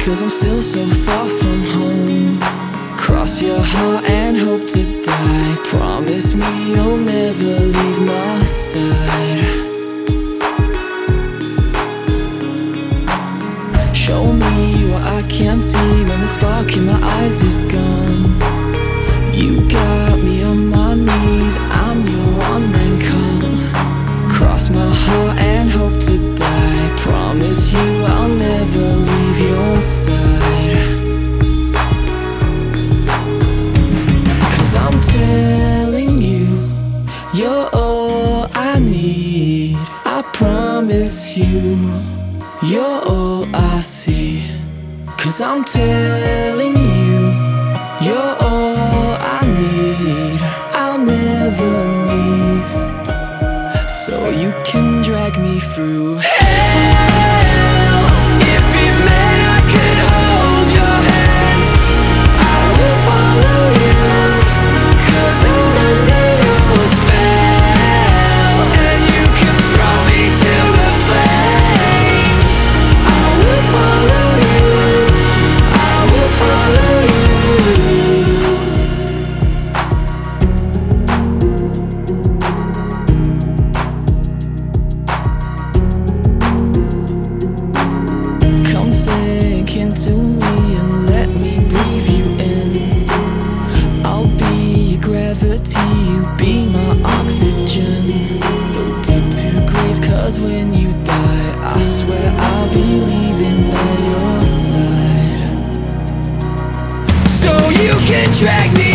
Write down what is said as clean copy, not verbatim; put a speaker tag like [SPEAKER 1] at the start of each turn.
[SPEAKER 1] 'cause I'm still so far from home. Cross your heart and hope to die. Promise me you'll never leave my side. Show me what I can't see when the spark in my eyes is gone. You got me on my knees, I'm your one man call. Cross my heart and hope to die. Promise you I'll never leave your side. 'Cause I'm telling you, you're all I need. I promise you, you're all I see. 'Cause I'm telling you, you're all I need. I'll never leave, so you can drag me through hell. If it meant I could hold your hand, I will follow you. 'Cause I'm under your spell, and you can throw me to the flames. I will follow you, I will follow you. Come sink into me and let me breathe you in. I'll be your gravity, you be my oxygen. So dig 2 graves, 'cause when you die, I swear I'll be leaving by your side. So you can drag me